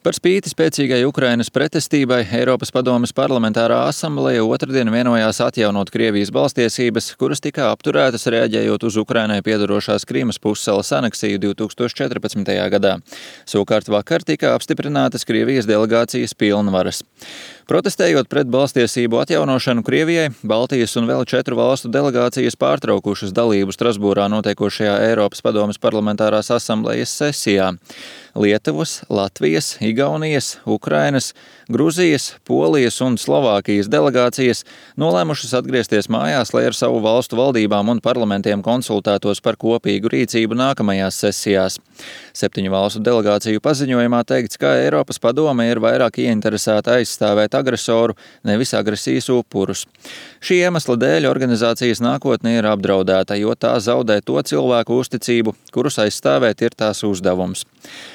Par spīti spēcīgai Ukrainas pretestībai Eiropas padomes parlamentārā asambleja otrdien vienojās atjaunot Krievijas balstiesības, kuras tika apturētas reaģējot uz Ukrainai piedarošās Krīmas pussalas aneksiju 2014. gadā. Savukārt vakar tika apstiprinātas Krievijas delegācijas pilnvaras. Protestējot pret balstiesību atjaunošanu Krievijai, Baltijas un vēl 4 valstu delegācijas pārtraukušas dalību Strasbūrā notiekošajā Eiropas padomes parlamentārās asamblejas sesijā. Lietuvas, Latvijas, Igaunijas, Ukrainas, Gruzijas, Polijas un Slovākijas delegācijas nolēmušas atgriezties mājās, lai ar savu valstu valdībām un parlamentiem konsultētos par kopīgu rīcību nākamajās sesijās. 7 valstu delegāciju paziņojumā teikts, ka Eiropas padome ir vairāk ieinteresēta aizstāvēt agresoru, nevis agresijas upurus. Šī iemesla dēļ organizācijas nākotne ir apdraudēta, jo tā zaudē to cilvēku uzticību, kurus aizstāvēt ir tās uzdevums.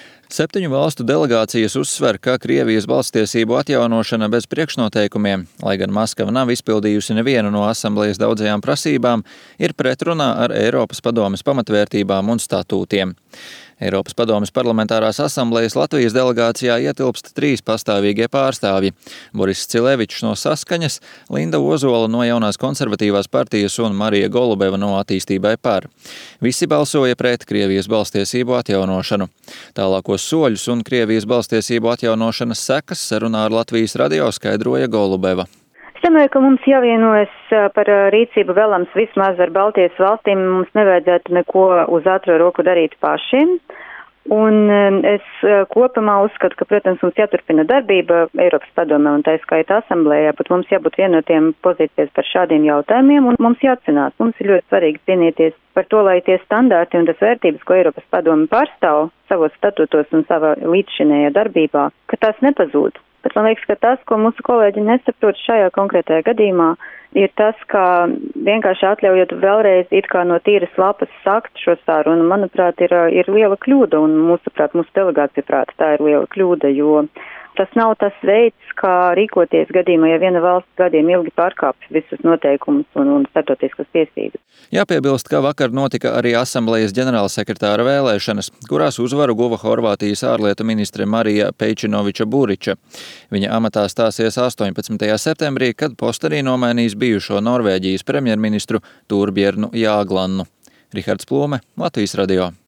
7 valstu delegācijas uzsver, ka Krievijas balstiesību atjaunošana bez priekšnoteikumiem, lai gan Maskava nav izpildījusi nevienu no asamblejas daudzajām prasībām, ir pretrunā ar Eiropas padomes pamatvērtībām un statūtiem. Eiropas padomes parlamentārās asamblejas Latvijas delegācijā ietilpst 3 pastāvīgie pārstāvji – Boris Cilevičs no Saskaņas, Linda Ozola no Jaunās konservatīvās partijas un Marija Golubeva no Attīstībai par. Visi balsoja pret Krievijas balstiesību atjaunošanu. Tālākos soļus un Krievijas balstiesību atjaunošanas sekas sarunā ar Latvijas radio skaidroja Golubeva. Es domāju, ka mums jāvienojas par rīcību vēlams vismaz ar Baltijas valstīm. Mums nevajadzētu neko uz ātro roku darīt pašiem. Un es kopumā uzskatu, ka, protams, mums jāturpina darbība Eiropas padomē un tā skaita asamblējā, bet mums jābūt vienotiem pozīcijas par šādiem jautājumiem un mums jāatcinās. Mums ir ļoti svarīgi cīnīties par to, lai tie standārti un tas vērtības, ko Eiropas padome pārstāv savos statūtos un savā līdzšinējā darbībā, ka tās nepazūd. Bet man liekas, ka tas, ko mūsu kolēģi nesaprot šajā konkrētajā gadījumā, ir tas, ka vienkārši atļaujot vēlreiz it kā no tīras lapas sākt šo sarunu, manuprāt, ir liela kļūda, un mūsu delegācija prāt, tā ir liela kļūda, jo tas nav tas veids, kā rīkoties gadījumā, ja viena valsts gadiem ilgi pārkāpj visus noteikumus un starptautiskas tiesības. Jāpiebilst, ka vakar notika arī asamblejas ģenerālsekretāra vēlēšanas, kurās uzvaru guva Horvātijas ārlietu ministre Marija Pejčinoviča Buriča. Viņa amatā stāsies 18. septembrī, kad postenī nomainīs bijušo Norvēģijas premjerministru Torbjørnu Jaglannu. Rihards Plūme, Latvijas radio.